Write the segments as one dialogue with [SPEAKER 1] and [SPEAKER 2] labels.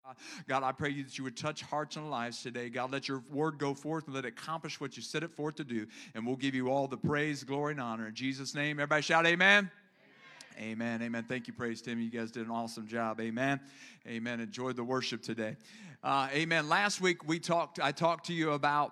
[SPEAKER 1] God, I pray that you would touch hearts and lives today. God, let your word go forth and let it accomplish what you set it forth to do. And we'll give you all the praise, glory, and honor. In Jesus' name, everybody shout amen. Amen, amen. Thank you, praise Tim. You guys did an awesome job. Amen, amen. Enjoyed the worship today. Amen. Last week I talked to you about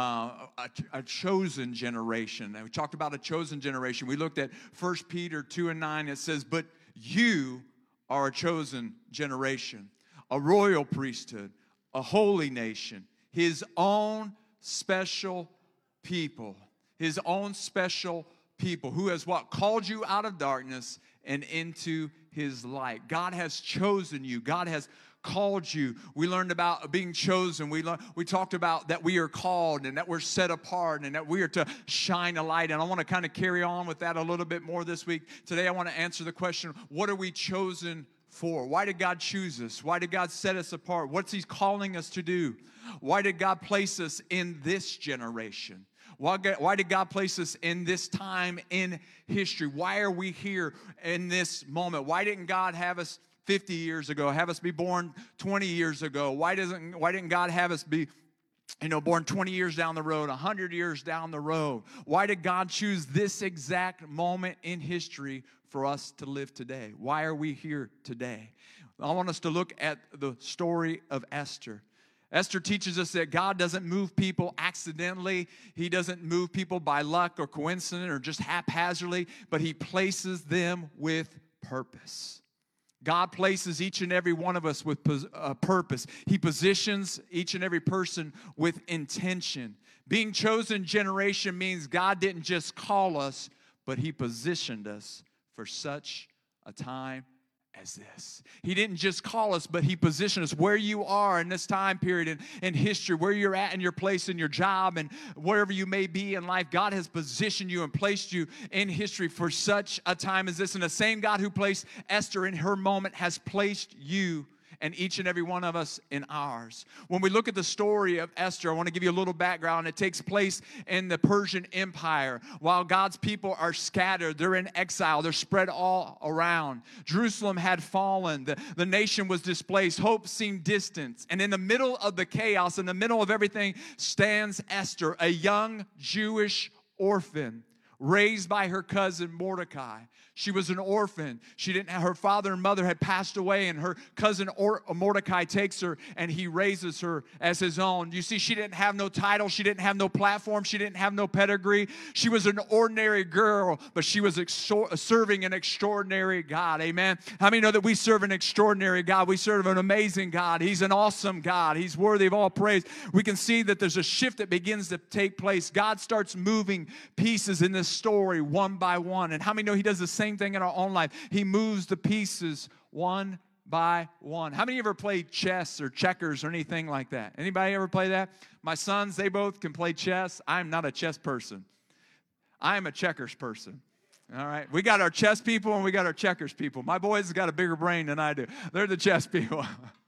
[SPEAKER 1] a chosen generation. And we talked about a chosen generation. We looked at 1 Peter 2:9. It says, but you are a chosen generation, a royal priesthood, a holy nation, his own special people. His own special people. Who has what? Called you out of darkness and into his light. God has chosen you. God has called you. We learned about being chosen. We talked about that we are called and that we're set apart and that we are to shine a light. And I want to kind of carry on with that a little bit more this week. Today I want to answer the question, what are we chosen for? Why did God choose us? Why did God set us apart? What's he calling us to do? Why did God place us in this generation? Why did God place us in this time in history? Why are we here in this moment? Why didn't God have us 50 years ago, have us be born 20 years ago? Why didn't God have us be born 20 years down the road, 100 years down the road? Why did God choose this exact moment in history for us to live today? Why are we here today? I want us to look at the story of Esther. Esther teaches us that God doesn't move people accidentally. He doesn't move people by luck or coincidence or just haphazardly, but he places them with purpose. God places each and every one of us with purpose. He positions each and every person with intention. Being chosen generation means God didn't just call us, but he positioned us for such a time as this. He didn't just call us, but he positioned us where you are in this time period in history, where you're at in your place in your job and wherever you may be in life. God has positioned you and placed you in history for such a time as this. And the same God who placed Esther in her moment has placed you and each and every one of us in ours. When we look at the story of Esther, I want to give you a little background. It takes place in the Persian Empire. While God's people are scattered, they're in exile, they're spread all around. Jerusalem had fallen, the nation was displaced, hope seemed distant. And in the middle of the chaos, in the middle of everything, stands Esther, a young Jewish orphan, raised by her cousin Mordecai. She was an orphan. Her father and mother had passed away, and her cousin Mordecai takes her and he raises her as his own. You see, she didn't have no title. She didn't have no platform. She didn't have no pedigree. She was an ordinary girl, but she was serving an extraordinary God. Amen. How many know that we serve an extraordinary God? We serve an amazing God. He's an awesome God. He's worthy of all praise. We can see that there's a shift that begins to take place. God starts moving pieces in this story one by one. And how many know he does the same thing in our own life? He moves the pieces one by one. How many ever played chess or checkers or anything like that? Anybody ever play that? My sons, they both can play chess. I'm not a chess person. I'm a checkers person. All right. We got our chess people and we got our checkers people. My boys got a bigger brain than I do. They're the chess people.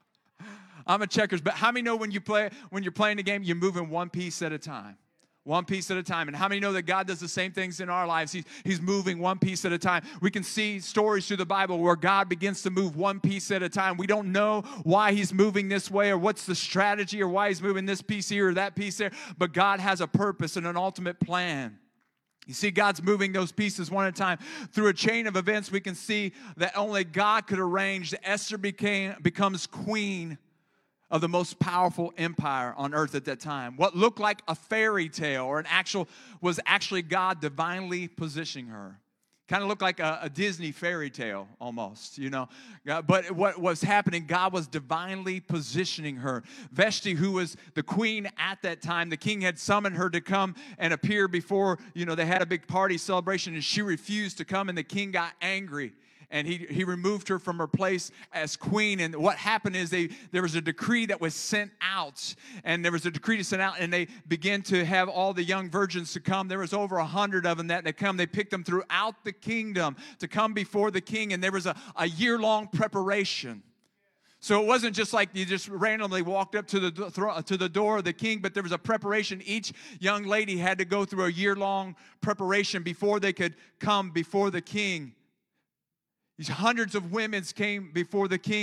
[SPEAKER 1] I'm a checkers. But how many know when you're playing the game, you're moving one piece at a time? One piece at a time. And how many know that God does the same things in our lives? He's moving one piece at a time. We can see stories through the Bible where God begins to move one piece at a time. We don't know why he's moving this way or what's the strategy or why he's moving this piece here or that piece there. But God has a purpose and an ultimate plan. You see, God's moving those pieces one at a time. Through a chain of events, we can see that only God could arrange that Esther becomes queen of the most powerful empire on earth at that time. What looked like a fairy tale or was actually God divinely positioning her. Kind of looked like a Disney fairy tale almost, But what was happening, God was divinely positioning her. Vashti, who was the queen at that time, the king had summoned her to come and appear before, they had a big party celebration, and she refused to come, and the king got angry. And he removed her from her place as queen. And what happened is there was a decree that was sent out. And there was a decree to send out. And they began to have all the young virgins to come. There was over 100 of them that they come. They picked them throughout the kingdom to come before the king. And there was a year-long preparation. So it wasn't just like you just randomly walked up to the door of the king, but there was a preparation. Each young lady had to go through a year-long preparation before they could come before the king. These hundreds of women came before the king.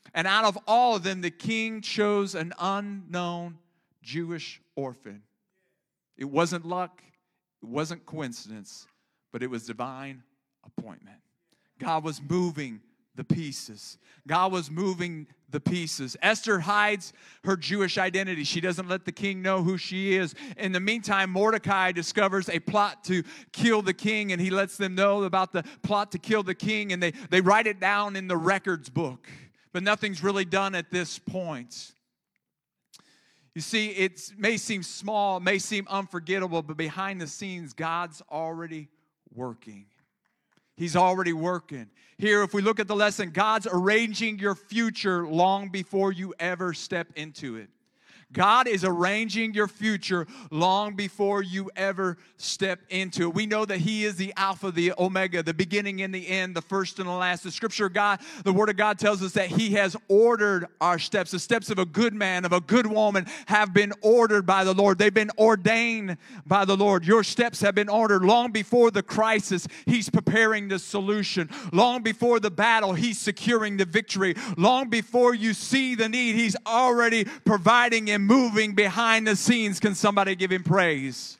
[SPEAKER 1] And out of all of them, the king chose an unknown Jewish orphan. It wasn't luck. It wasn't coincidence, but it was divine appointment. God was moving the pieces. God was moving the pieces. Esther hides her Jewish identity. She doesn't let the king know who she is. In the meantime, Mordecai discovers a plot to kill the king, and he lets them know about the plot to kill the king, and they write it down in the records book. But nothing's really done at this point. You see, it may seem small, it may seem unforgettable, but behind the scenes, God's already working. He's already working. Here, if we look at the lesson, God's arranging your future long before you ever step into it. God is arranging your future long before you ever step into it. We know that He is the Alpha, the Omega, the beginning and the end, the first and the last. The Scripture of God, the Word of God tells us that He has ordered our steps. The steps of a good man, of a good woman have been ordered by the Lord. They've been ordained by the Lord. Your steps have been ordered long before the crisis. He's preparing the solution. Long before the battle, He's securing the victory. Long before you see the need, He's already providing and moving behind the scenes. Can somebody give Him praise?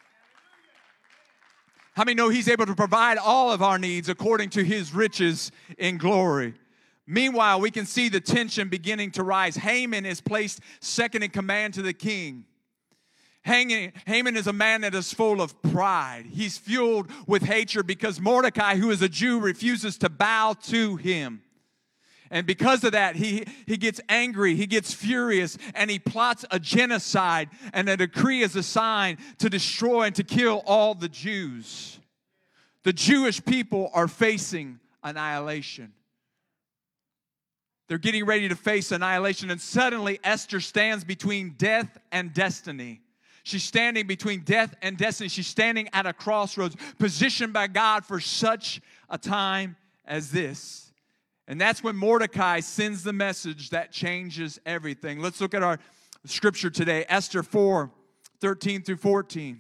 [SPEAKER 1] How many know He's able to provide all of our needs according to His riches in glory? Meanwhile, we can see the tension beginning to rise. Haman is placed second in command to the king. Haman is a man that is full of pride. He's fueled with hatred because Mordecai, who is a Jew, refuses to bow to him. And because of that, he gets angry, he gets furious, and he plots a genocide, and a decree is assigned to destroy and to kill all the Jews. The Jewish people are facing annihilation. They're getting ready to face annihilation, and suddenly Esther stands between death and destiny. She's standing between death and destiny. She's standing at a crossroads, positioned by God for such a time as this. And that's when Mordecai sends the message that changes everything. Let's look at our scripture today, Esther 4:13 through 14.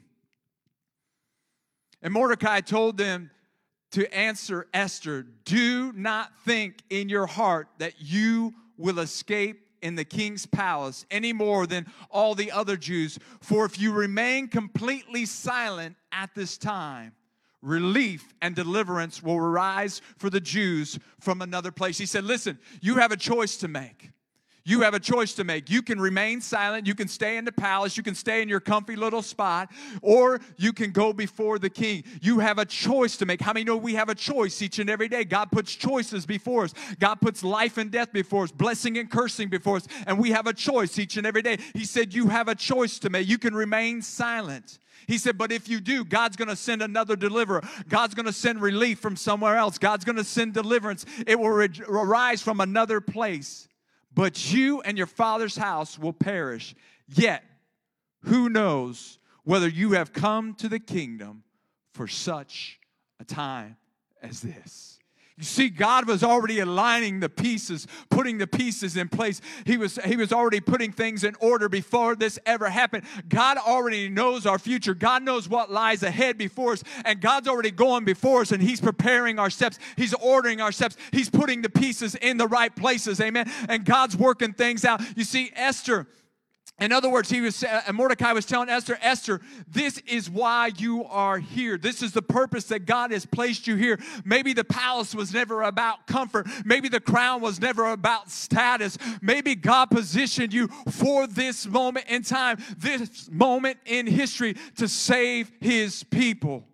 [SPEAKER 1] And Mordecai told them to answer Esther, "Do not think in your heart that you will escape in the king's palace any more than all the other Jews. For if you remain completely silent at this time, relief and deliverance will arise for the Jews from another place." He said, listen, you have a choice to make. You have a choice to make. You can remain silent. You can stay in the palace. You can stay in your comfy little spot. Or you can go before the king. You have a choice to make. How many know we have a choice each and every day? God puts choices before us. God puts life and death before us, blessing and cursing before us. And we have a choice each and every day. He said, you have a choice to make. You can remain silent. He said, but if you do, God's going to send another deliverer. God's going to send relief from somewhere else. God's going to send deliverance. It will arise from another place. But you and your father's house will perish. Yet, who knows whether you have come to the kingdom for such a time as this? You see, God was already aligning the pieces, putting the pieces in place. He was already putting things in order before this ever happened. God already knows our future. God knows what lies ahead before us. And God's already going before us, and He's preparing our steps. He's ordering our steps. He's putting the pieces in the right places. Amen. And God's working things out. You see, Esther, in other words, Mordecai was telling Esther, Esther, this is why you are here. This is the purpose that God has placed you here. Maybe the palace was never about comfort. Maybe the crown was never about status. Maybe God positioned you for this moment in time, this moment in history to save His people.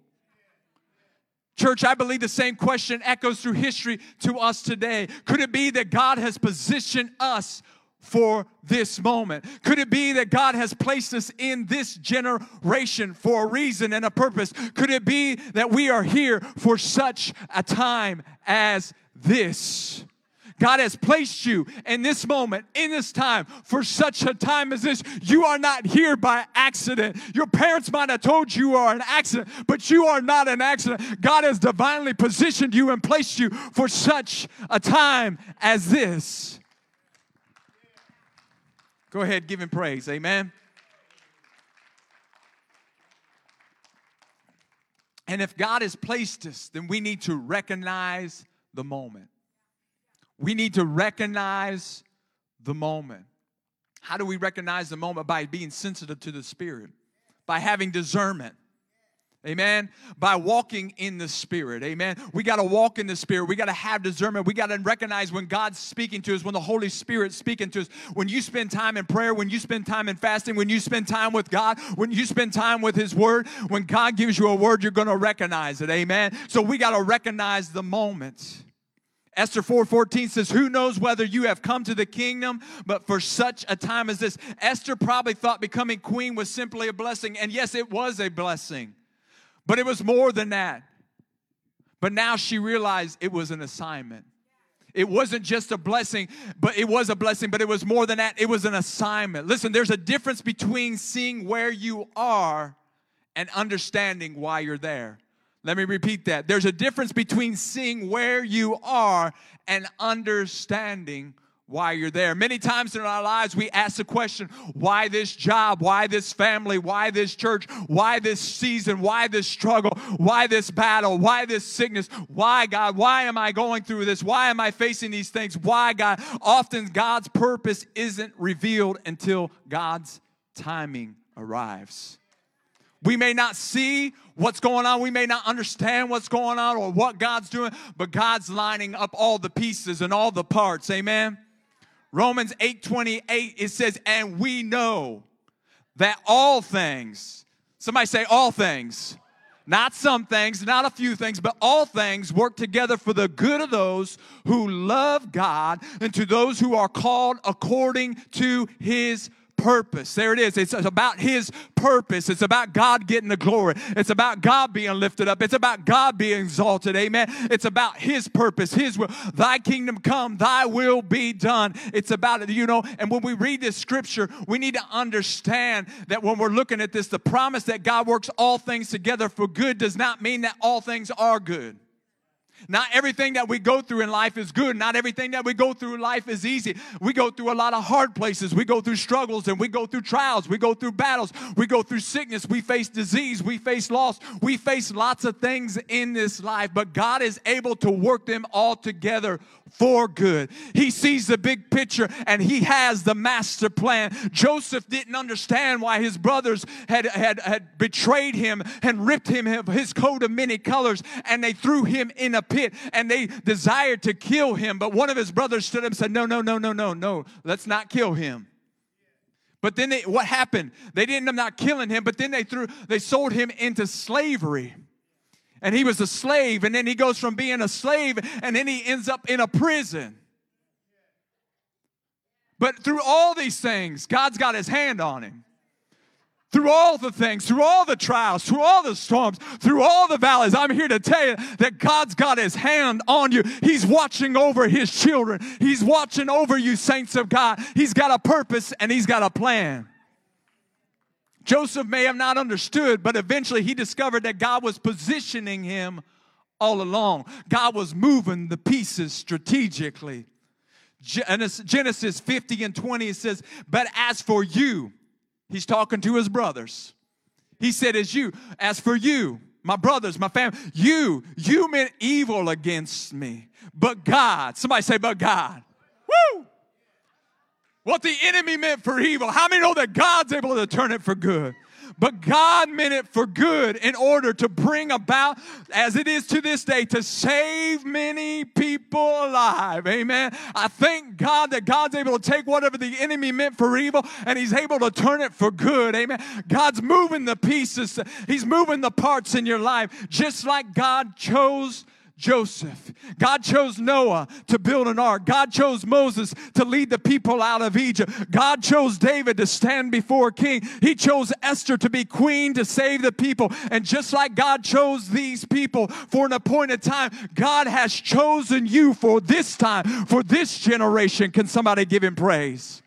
[SPEAKER 1] Church, I believe the same question echoes through history to us today. Could it be that God has positioned us for this moment? Could it be that God has placed us in this generation for a reason and a purpose? Could it be that we are here for such a time as this? God has placed you in this moment, in this time, for such a time as this. You are not here by accident. Your parents might have told you are an accident, but you are not an accident. God has divinely positioned you and placed you for such a time as this. Go ahead, give Him praise. Amen. And if God has placed us, then we need to recognize the moment. We need to recognize the moment. How do we recognize the moment? By being sensitive to the Spirit, by having discernment. Amen. By walking in the Spirit. Amen. We got to walk in the Spirit. We got to have discernment. We got to recognize when God's speaking to us, when the Holy Spirit's speaking to us. When you spend time in prayer, when you spend time in fasting, when you spend time with God, when you spend time with His Word, when God gives you a word, you're going to recognize it. Amen. So we got to recognize the moment. Esther 4:14 says, who knows whether you have come to the kingdom, but for such a time as this. Esther probably thought becoming queen was simply a blessing. And yes, it was a blessing. But it was more than that. But now she realized it was an assignment. It wasn't just a blessing, but it was a blessing, but it was more than that. It was an assignment. Listen, there's a difference between seeing where you are and understanding why you're there. Let me repeat that. There's a difference between seeing where you are and understanding why you're there. Many times in our lives, we ask the question, why this job? Why this family? Why this church? Why this season? Why this struggle? Why this battle? Why this sickness? Why, God? Why am I going through this? Why am I facing these things? Why, God? Often God's purpose isn't revealed until God's timing arrives. We may not see what's going on. We may not understand what's going on or what God's doing, but God's lining up all the pieces and all the parts. Amen? Romans 8:28, it says, and we know that all things, somebody say all things, not some things, not a few things, but all things work together for the good of those who love God and to those who are called according to His purpose. There it is. It's about His purpose. It's about God getting the glory. It's about God being lifted up. It's about God being exalted. Amen. It's about His purpose, His will. Thy kingdom come, Thy will be done. It's about it, and when we read this scripture, we need to understand that when we're looking at this, the promise that God works all things together for good does not mean that all things are good. Not everything that we go through in life is good. Not everything that we go through in life is easy. We go through a lot of hard places. We go through struggles and we go through trials. We go through battles. We go through sickness. We face disease. We face loss. We face lots of things in this life. But God is able to work them all together for good. He sees the big picture and He has the master plan. Joseph didn't understand why his brothers had betrayed him and ripped him of his coat of many colors, and they threw him in a pit and they desired to kill him. But one of his brothers stood up and said, no, let's not kill him. But then what happened? They didn't end up not killing him, but then they sold him into slavery. And he was a slave, and then he goes from being a slave, and then he ends up in a prison. But through all these things, God's got His hand on him. Through all the things, through all the trials, through all the storms, through all the valleys, I'm here to tell you that God's got His hand on you. He's watching over His children. He's watching over you, saints of God. He's got a purpose, and He's got a plan. Joseph may have not understood, but eventually he discovered that God was positioning him all along. God was moving the pieces strategically. Genesis 50:20, it says, but as for you, He's talking to his brothers. He said, as for you, my brothers, my family, you meant evil against me, but God, somebody say, but God. Woo! What the enemy meant for evil. How many know that God's able to turn it for good? But God meant it for good in order to bring about, as it is to this day, to save many people alive. Amen. I thank God that God's able to take whatever the enemy meant for evil and He's able to turn it for good. Amen. God's moving the pieces. He's moving the parts in your life, just like God chose Joseph. God chose Noah to build an ark. God chose Moses to lead the people out of Egypt. God chose David to stand before a king. He chose Esther to be queen to save the people. And just like God chose these people for an appointed time, God has chosen you for this time, for this generation. Can somebody give Him praise?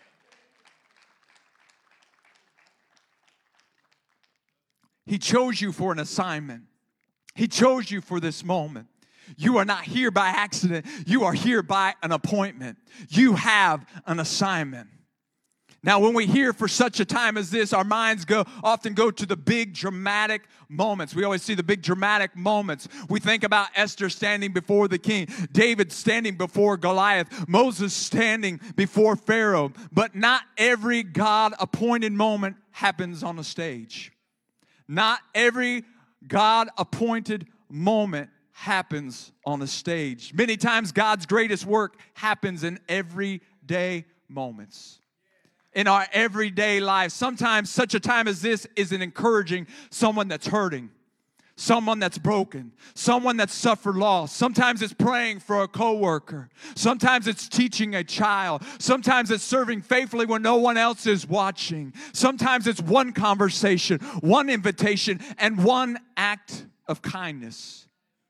[SPEAKER 1] He chose you for an assignment. He chose you for this moment. You are not here by accident. You are here by an appointment. You have an assignment. Now, when we hear for such a time as this, our minds often go to the big dramatic moments. We always see the big dramatic moments. We think about Esther standing before the king, David standing before Goliath, Moses standing before Pharaoh. But not every God-appointed moment happens on a stage. Not every God-appointed moment happens on a stage. Many times God's greatest work happens in everyday moments. In our everyday lives. Sometimes such a time as this is encouraging someone that's hurting, someone that's broken, someone that's suffered loss. Sometimes it's praying for a coworker. Sometimes it's teaching a child. Sometimes it's serving faithfully when no one else is watching. Sometimes it's one conversation, one invitation, and one act of kindness.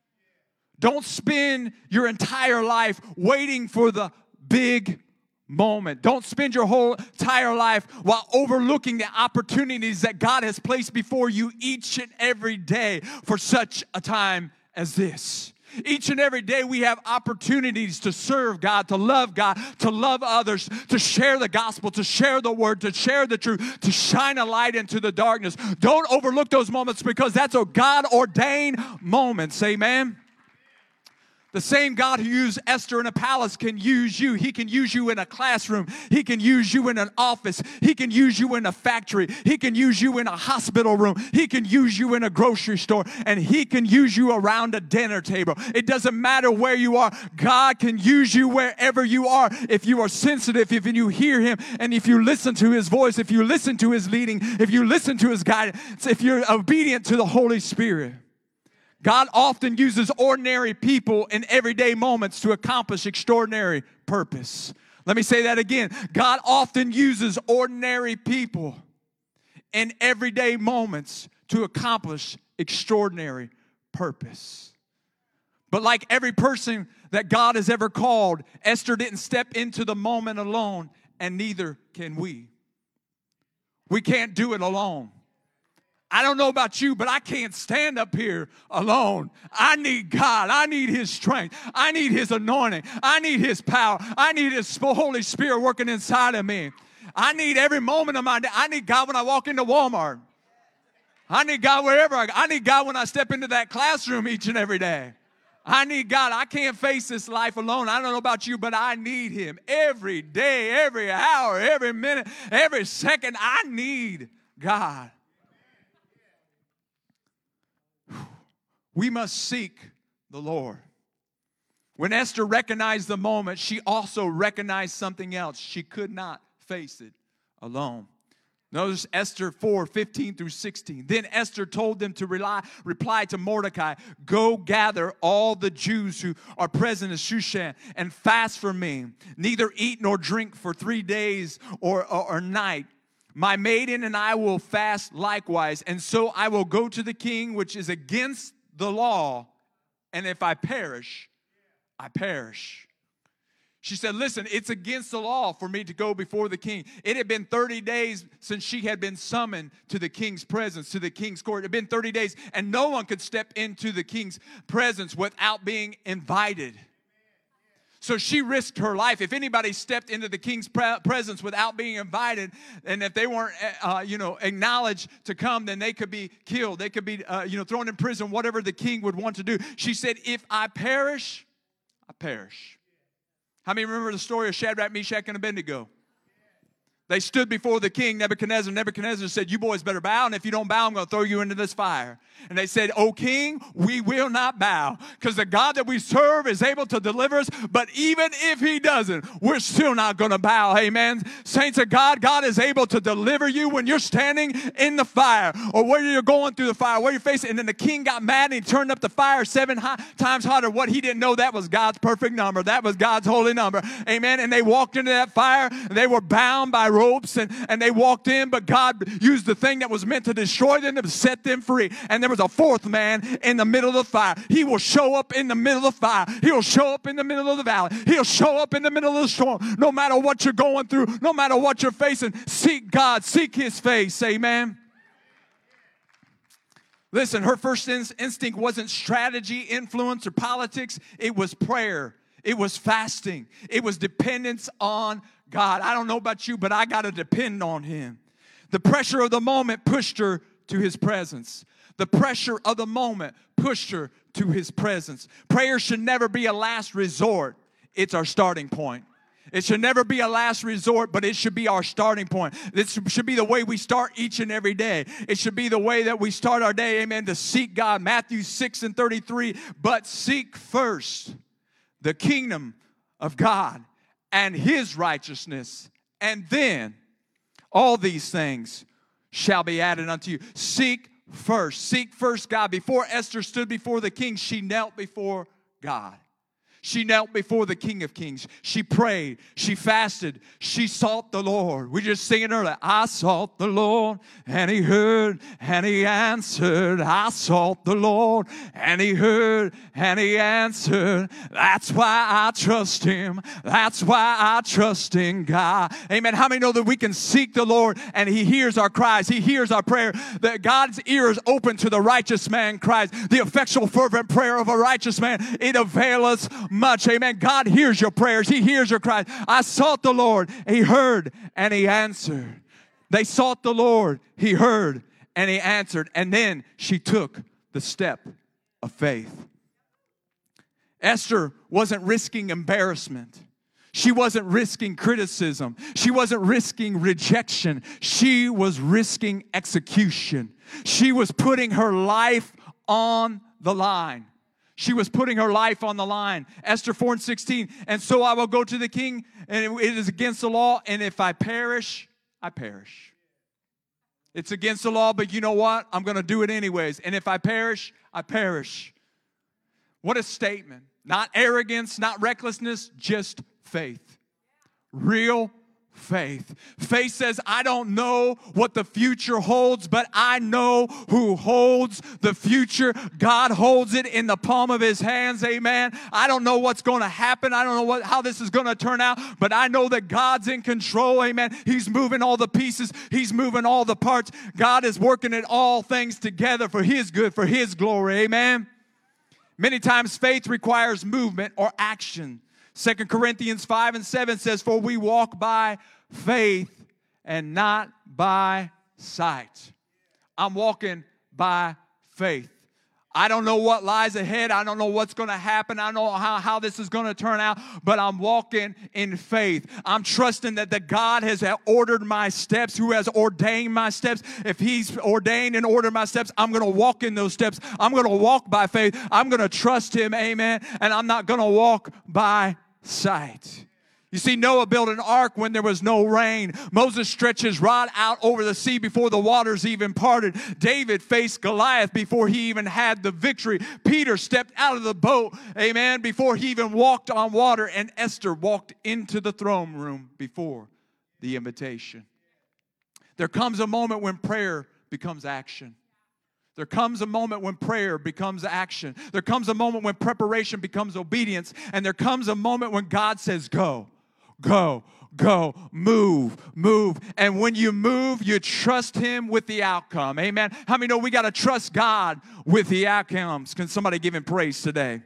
[SPEAKER 1] Don't spend your entire life waiting for the big moment. Don't spend your whole entire life while overlooking the opportunities that God has placed before you each and every day for such a time as this. Each and every day we have opportunities to serve God, to love others, to share the gospel, to share the word, to share the truth, to shine a light into the darkness. Don't overlook those moments because that's a God-ordained moments. Amen. The same God who used Esther in a palace can use you. He can use you in a classroom. He can use you in an office. He can use you in a factory. He can use you in a hospital room. He can use you in a grocery store. And He can use you around a dinner table. It doesn't matter where you are. God can use you wherever you are. If you are sensitive, if you hear Him, and if you listen to His voice, if you listen to His leading, if you listen to His guidance, if you're obedient to the Holy Spirit. God often uses ordinary people in everyday moments to accomplish extraordinary purpose. Let me say that again. God often uses ordinary people in everyday moments to accomplish extraordinary purpose. But like every person that God has ever called, Esther didn't step into the moment alone, and neither can we. We can't do it alone. I don't know about you, but I can't stand up here alone. I need God. I need His strength. I need His anointing. I need His power. I need His Holy Spirit working inside of me. I need every moment of my day. I need God when I walk into Walmart. I need God wherever I need God when I step into that classroom each and every day. I need God. I can't face this life alone. I don't know about you, but I need Him every day, every hour, every minute, every second. I need God. We must seek the Lord. When Esther recognized the moment, she also recognized something else. She could not face it alone. Notice Esther 4:15-16. Then Esther told them to reply to Mordecai, "Go gather all the Jews who are present in Shushan and fast for me. Neither eat nor drink for 3 days or night. My maiden and I will fast likewise, and so I will go to the king, which is against the law, and if I perish, I perish." She said, listen, it's against the law for me to go before the king. It had been 30 days since she had been summoned to the king's presence, to the king's court. It had been 30 days, and no one could step into the king's presence without being invited. So she risked her life. If anybody stepped into the king's presence without being invited, and if they weren't, acknowledged to come, then they could be killed. They could be, thrown in prison, whatever the king would want to do. She said, if I perish, I perish. How many remember the story of Shadrach, Meshach, and Abednego? They stood before the king, Nebuchadnezzar. Nebuchadnezzar said, you boys better bow, and if you don't bow, I'm going to throw you into this fire. And they said, O king, we will not bow, because the God that we serve is able to deliver us. But even if He doesn't, we're still not going to bow. Amen. Saints of God, God is able to deliver you when you're standing in the fire, or where you're going through the fire, where you're facing. And then the king got mad, and he turned up the fire 7 times hotter. What he didn't know, that was God's perfect number. That was God's holy number. Amen. And they walked into that fire. They were bound by ropes, and they walked in, but God used the thing that was meant to destroy them to set them free. And there was a fourth man in the middle of the fire. He will show up in the middle of the fire. He'll show up in the middle of the valley. He'll show up in the middle of the storm. No matter what you're going through, no matter what you're facing, seek God, seek His face. Amen. Listen, her first instinct wasn't strategy, influence, or politics. It was prayer. It was fasting. It was dependence on God. I don't know about you, but I got to depend on him. The pressure of the moment pushed her to his presence. The pressure of the moment pushed her to his presence. Prayer should never be a last resort. It's our starting point. It should never be a last resort, but it should be our starting point. This should be the way we start each and every day. It should be the way that we start our day, amen, to seek God. Matthew 6:33, but seek first the kingdom of God and his righteousness, and then all these things shall be added unto you. Seek first God. Before Esther stood before the king, she knelt before God. She knelt before the King of Kings. She prayed. She fasted. She sought the Lord. We just singing earlier. I sought the Lord, and he heard, and he answered. I sought the Lord, and he heard, and he answered. That's why I trust him. That's why I trust in God. Amen. How many know that we can seek the Lord, and he hears our cries? He hears our prayer. That God's ear is open to the righteous man cries. The effectual fervent prayer of a righteous man, it availeth much. Amen. God hears your prayers. He hears your cries. I sought the Lord. He heard and he answered. They sought the Lord. He heard and he answered. And then she took the step of faith. Esther wasn't risking embarrassment. She wasn't risking criticism. She wasn't risking rejection. She was risking execution. She was putting her life on the line. She was putting her life on the line. Esther 4:16. And so I will go to the king, and it is against the law. And if I perish, I perish. It's against the law, but you know what? I'm going to do it anyways. And if I perish, I perish. What a statement. Not arrogance, not recklessness, just faith. Real faith. Faith says, I don't know what the future holds, but I know who holds the future. God holds it in the palm of his hands. Amen. I don't know what's going to happen. I don't know how this is going to turn out, but I know that God's in control. Amen. He's moving all the pieces. He's moving all the parts. God is working it all things together for his good, for his glory. Amen. Many times faith requires movement or action. 2 Corinthians 5:7 says, for we walk by faith and not by sight. I'm walking by faith. I don't know what lies ahead. I don't know what's going to happen. I don't know how this is going to turn out, but I'm walking in faith. I'm trusting that the God has ordered my steps, who has ordained my steps. If he's ordained and ordered my steps, I'm going to walk in those steps. I'm going to walk by faith. I'm going to trust him, amen, and I'm not going to walk by sight. You see, Noah built an ark when there was no rain. Moses stretched his rod out over the sea before the waters even parted. David faced Goliath before he even had the victory. Peter stepped out of the boat, amen, before he even walked on water. And Esther walked into the throne room before the invitation. There comes a moment when prayer becomes action. There comes a moment when prayer becomes action. There comes a moment when preparation becomes obedience. And there comes a moment when God says, go, go, go, move, move. And when you move, you trust him with the outcome. Amen. How many know we got to trust God with the outcomes? Can somebody give him praise today?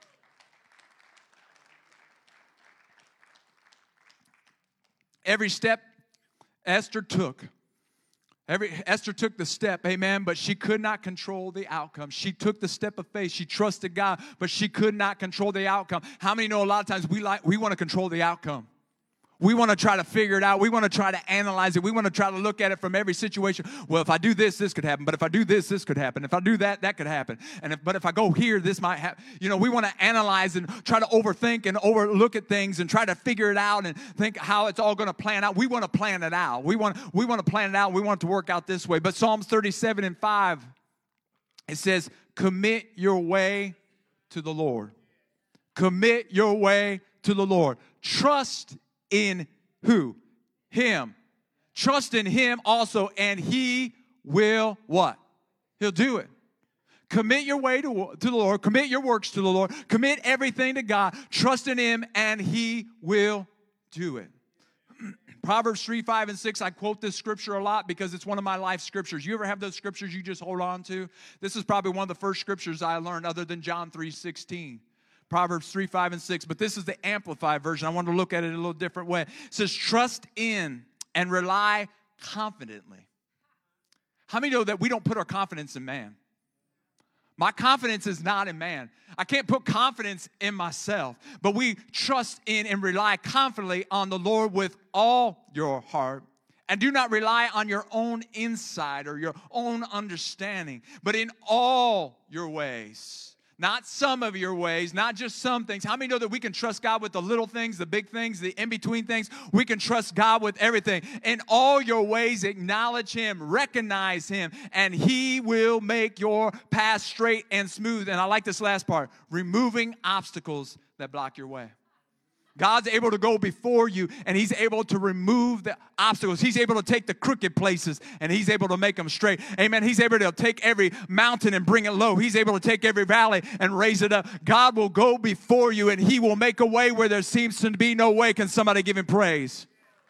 [SPEAKER 1] Every step Esther took, Esther took the step, amen, but she could not control the outcome. She took the step of faith. She trusted God, but she could not control the outcome. How many know a lot of times we want to control the outcome? We want to try to figure it out. We want to try to analyze it. We want to try to look at it from every situation. Well, if I do this, this could happen. But if I do this, this could happen. If I do that, that could happen. But if I go here, this might happen. You know, we want to analyze and try to overthink and overlook at things and try to figure it out and think how it's all going to plan out. We want to plan it out. We want to plan it out. We want it to work out this way. But Psalms 37:5, it says, commit your way to the Lord. Commit your way to the Lord. Trust in who? Him. Trust in him also, and he will what? He'll do it. Commit your way to the Lord. Commit your works to the Lord. Commit everything to God. Trust in him, and he will do it. Proverbs 3:5 and 6, I quote this scripture a lot because it's one of my life scriptures. You ever have those scriptures you just hold on to? This is probably one of the first scriptures I learned other than John 3:16. Proverbs 3, 5, and 6. But this is the Amplified version. I want to look at it in a little different way. It says, trust in and rely confidently. How many know that we don't put our confidence in man? My confidence is not in man. I can't put confidence in myself, but we trust in and rely confidently on the Lord with all your heart. And do not rely on your own insight or your own understanding, but in all your ways. Not some of your ways, not just some things. How many know that we can trust God with the little things, the big things, the in-between things? We can trust God with everything. In all your ways, acknowledge Him, recognize Him, and He will make your path straight and smooth. And I like this last part, removing obstacles that block your way. God's able to go before you, and He's able to remove the obstacles. He's able to take the crooked places, and He's able to make them straight. Amen. He's able to take every mountain and bring it low. He's able to take every valley and raise it up. God will go before you, and He will make a way where there seems to be no way. Can somebody give Him praise?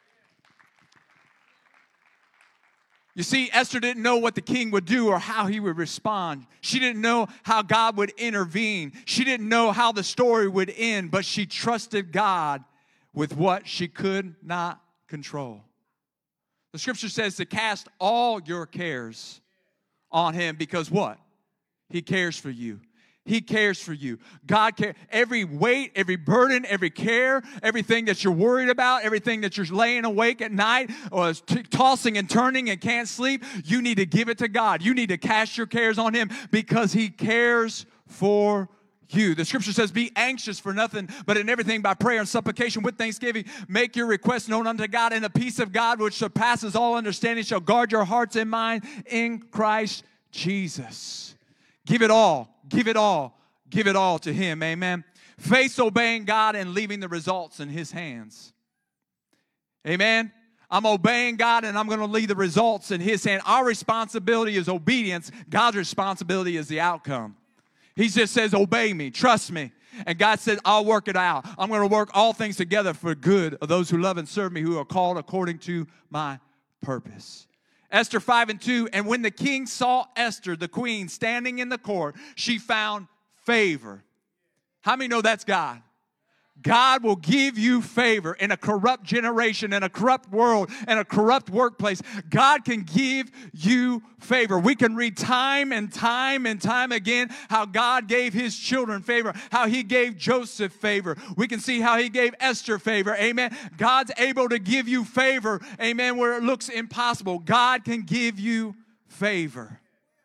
[SPEAKER 1] You see, Esther didn't know what the king would do or how he would respond. She didn't know how God would intervene. She didn't know how the story would end, but she trusted God with what she could not control. The scripture says to cast all your cares on Him because what? He cares for you. He cares for you. God cares. Every weight, every burden, every care, everything that you're worried about, everything that you're laying awake at night or tossing and turning and can't sleep, you need to give it to God. You need to cast your cares on Him because He cares for you. The scripture says, be anxious for nothing, but in everything by prayer and supplication with thanksgiving, make your requests known unto God, and the peace of God which surpasses all understanding shall guard your hearts and mind in Christ Jesus. Give it all. Give it all. Give it all to Him. Amen. Faith obeying God and leaving the results in His hands. Amen. I'm obeying God and I'm going to leave the results in His hand. Our responsibility is obedience. God's responsibility is the outcome. He just says, obey me, trust me. And God said, I'll work it out. I'm going to work all things together for good of those who love and serve me, who are called according to my purpose. Esther 5:2, and when the king saw Esther, the queen, standing in the court, she found favor. How many know that's God? God will give you favor in a corrupt generation, in a corrupt world, in a corrupt workplace. God can give you favor. We can read time and time and time again how God gave His children favor, how He gave Joseph favor. We can see how He gave Esther favor. Amen. God's able to give you favor. Amen. Where it looks impossible, God can give you favor.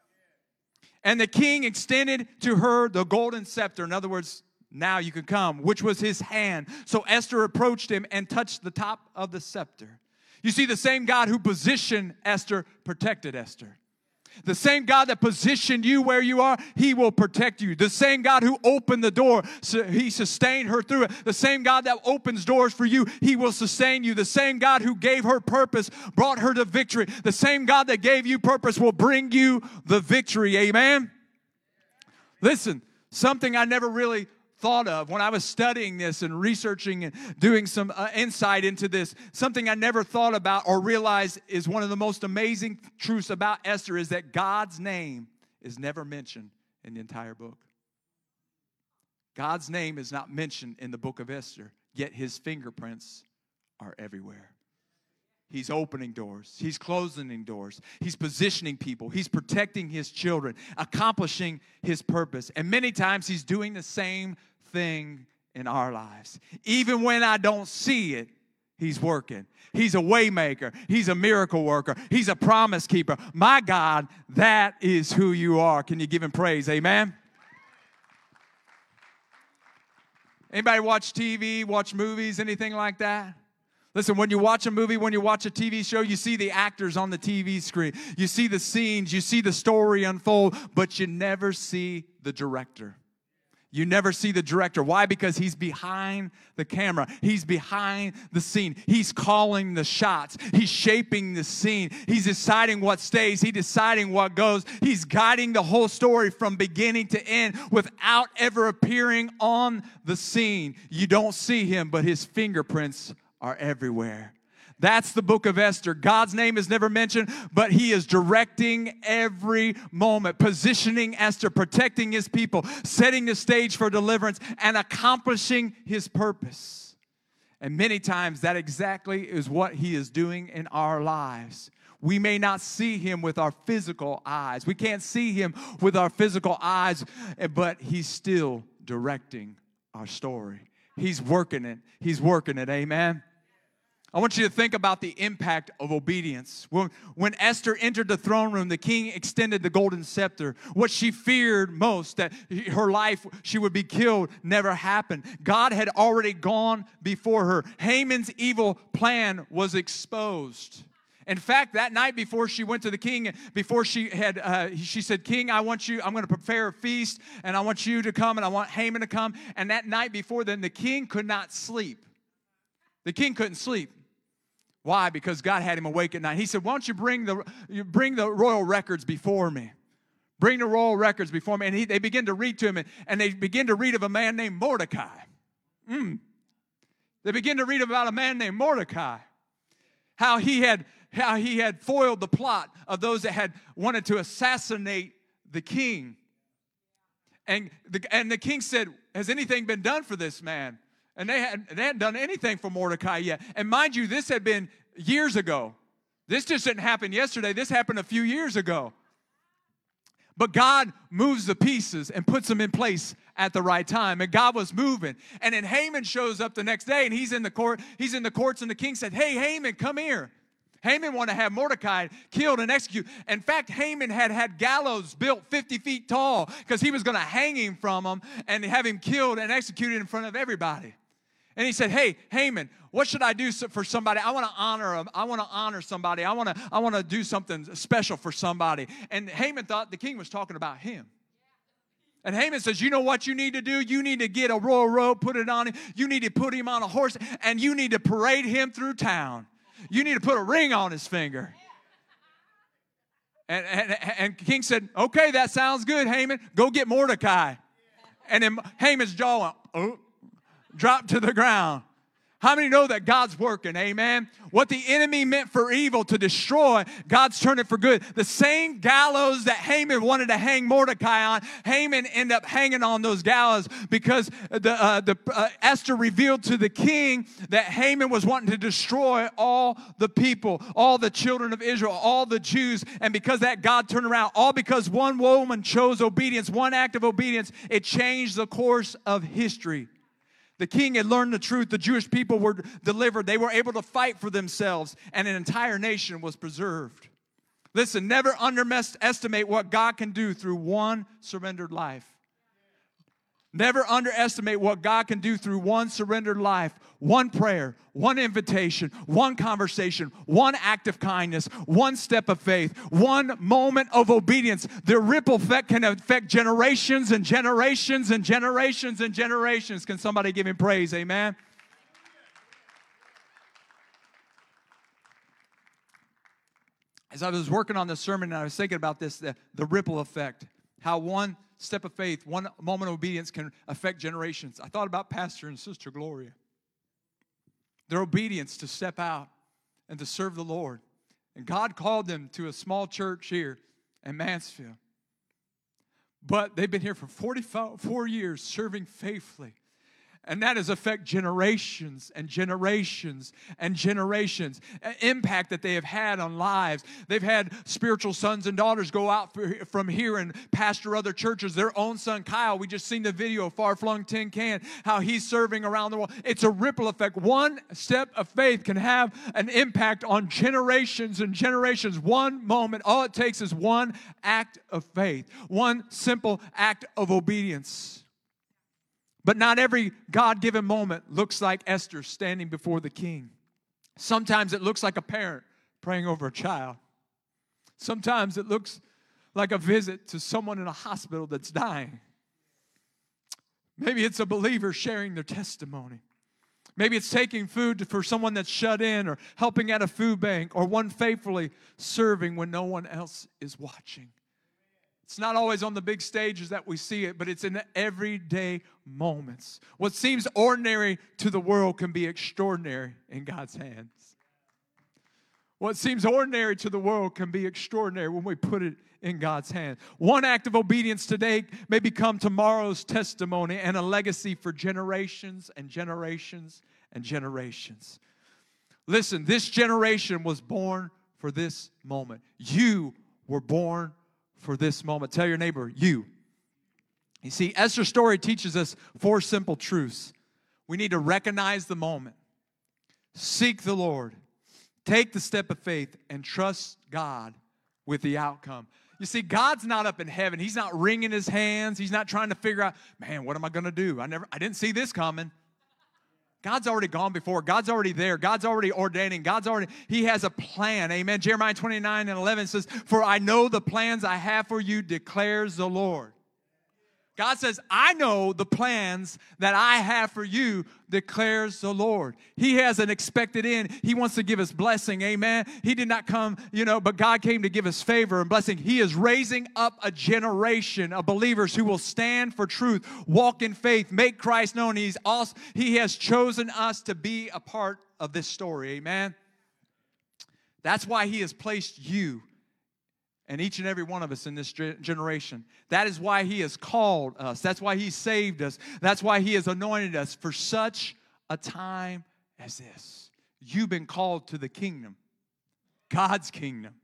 [SPEAKER 1] And the king extended to her the golden scepter. In other words, now you can come, which was his hand. So Esther approached him and touched the top of the scepter. You see, the same God who positioned Esther protected Esther. The same God that positioned you where you are, He will protect you. The same God who opened the door, He sustained her through it. The same God that opens doors for you, He will sustain you. The same God who gave her purpose, brought her to victory. The same God that gave you purpose will bring you the victory. Amen? Listen, something I never really thought of when I was studying this and researching and doing some insight into this, something I never thought about or realized is one of the most amazing truths about Esther is that God's name is never mentioned in the entire book. God's name is not mentioned in the book of Esther, yet His fingerprints are everywhere. He's opening doors. He's closing doors. He's positioning people. He's protecting His children, accomplishing His purpose. And many times He's doing the same thing in our lives. Even when I don't see it, He's working. He's a way maker. He's a miracle worker. He's a promise keeper. My God, that is who you are. Can you give Him praise? Amen? Anybody watch TV, watch movies, anything like that? Listen, when you watch a movie, when you watch a TV show, you see the actors on the TV screen. You see the scenes, you see the story unfold, but you never see the director. You never see the director. Why? Because he's behind the camera. He's behind the scene. He's calling the shots. He's shaping the scene. He's deciding what stays. He's deciding what goes. He's guiding the whole story from beginning to end without ever appearing on the scene. You don't see him, but his fingerprints are everywhere. That's the book of Esther. God's name is never mentioned, but he is directing every moment, positioning Esther, protecting his people, setting the stage for deliverance, and accomplishing his purpose. And many times that exactly is what he is doing in our lives. We may not see him with our physical eyes. We can't see him with our physical eyes, but he's still directing our story. He's working it. He's working it. Amen. I want you to think about the impact of obedience. When Esther entered the throne room, the king extended the golden scepter. What she feared most, that her life, she would be killed, never happened. God had already gone before her. Haman's evil plan was exposed. In fact, that night before she went to the king, before she said, King, I'm going to prepare a feast, and I want you to come, and I want Haman to come. And that night before then, the king could not sleep. The king couldn't sleep. Why? Because God had him awake at night. He said, why don't you bring the royal records before me? Bring the royal records before me. And they begin to read to him, and they begin to read of a man named Mordecai. They begin to read about a man named Mordecai. How he had foiled the plot of those that had wanted to assassinate the king. And the king said, has anything been done for this man? And they hadn't done anything for Mordecai yet. And mind you, this had been years ago. This just didn't happen yesterday. This happened a few years ago. But God moves the pieces and puts them in place at the right time. And God was moving. And then Haman shows up the next day, and he's in the courts, and the king said, hey, Haman, come here. Haman wanted to have Mordecai killed and executed. In fact, Haman had gallows built 50 feet tall because he was going to hang him from them and have him killed and executed in front of everybody. And he said, hey, Haman, what should I do for somebody? I want to honor him. I want to honor somebody. I want to do something special for somebody. And Haman thought the king was talking about him. And Haman says, you know what you need to do? You need to get a royal robe, put it on him. You need to put him on a horse, and you need to parade him through town. You need to put a ring on his finger. And the king said, okay, that sounds good, Haman. Go get Mordecai. And then Haman's jaw went, dropped to the ground. How many know that God's working? Amen. What the enemy meant for evil to destroy, God's turned it for good. The same gallows that Haman wanted to hang Mordecai on, Haman ended up hanging on those gallows because Esther revealed to the king that Haman was wanting to destroy all the people, all the children of Israel, all the Jews. And because that, God turned around. All because one woman chose obedience, one act of obedience, it changed the course of history. The king had learned the truth. The Jewish people were delivered. They were able to fight for themselves, and an entire nation was preserved. Listen, never underestimate what God can do through one surrendered life. Never underestimate what God can do through one surrendered life, one prayer, one invitation, one conversation, one act of kindness, one step of faith, one moment of obedience. The ripple effect can affect generations and generations and generations and generations. Can somebody give him praise? Amen. As I was working on this sermon, and I was thinking about this, the ripple effect, how one step of faith, one moment of obedience can affect generations. I thought about Pastor and Sister Gloria. Their obedience to step out and to serve the Lord. And God called them to a small church here in Mansfield. But they've been here for 44 years serving faithfully. And that has affected generations and generations and generations. An impact that they have had on lives. They've had spiritual sons and daughters go out from here and pastor other churches. Their own son, Kyle, we just seen the video of Far Flung Tin Can, how he's serving around the world. It's a ripple effect. One step of faith can have an impact on generations and generations. One moment, all it takes is one act of faith. One simple act of obedience. But not every God-given moment looks like Esther standing before the king. Sometimes it looks like a parent praying over a child. Sometimes it looks like a visit to someone in a hospital that's dying. Maybe it's a believer sharing their testimony. Maybe it's taking food for someone that's shut in, or helping at a food bank, or one faithfully serving when no one else is watching. It's not always on the big stages that we see it, but it's in the everyday moments. What seems ordinary to the world can be extraordinary in God's hands. What seems ordinary to the world can be extraordinary when we put it in God's hand. One act of obedience today may become tomorrow's testimony and a legacy for generations and generations and generations. Listen, this generation was born for this moment. You were born for this moment. Tell your neighbor, you. You see, Esther's story teaches us 4 simple truths. We need to recognize the moment, seek the Lord, take the step of faith, and trust God with the outcome. You see, God's not up in heaven. He's not wringing his hands. He's not trying to figure out, man, what am I going to do? I didn't see this coming. God's already gone before. God's already there. God's already ordaining. He has a plan. Amen. Jeremiah 29:11 says, for I know the plans I have for you, declares the Lord. God says, I know the plans that I have for you, declares the Lord. He has an expected end. He wants to give us blessing, amen? He did not come, but God came to give us favor and blessing. He is raising up a generation of believers who will stand for truth, walk in faith, make Christ known. He has chosen us to be a part of this story, amen? That's why he has placed you and each and every one of us in this generation. That is why he has called us. That's why he saved us. That's why he has anointed us for such a time as this. You've been called to the kingdom, God's kingdom,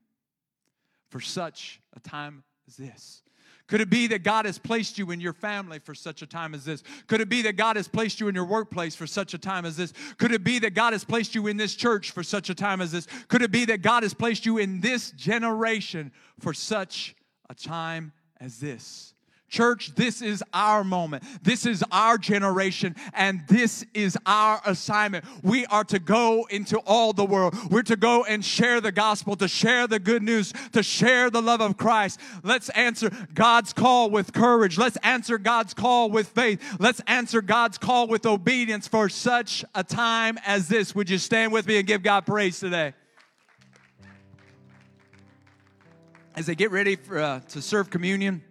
[SPEAKER 1] for such a time as this. Could it be that God has placed you in your family for such a time as this? Could it be that God has placed you in your workplace for such a time as this? Could it be that God has placed you in this church for such a time as this? Could it be that God has placed you in this generation for such a time as this? Church, this is our moment. This is our generation, and this is our assignment. We are to go into all the world. We're to go and share the gospel, to share the good news, to share the love of Christ. Let's answer God's call with courage. Let's answer God's call with faith. Let's answer God's call with obedience for such a time as this. Would you stand with me and give God praise today? As they get ready to serve communion,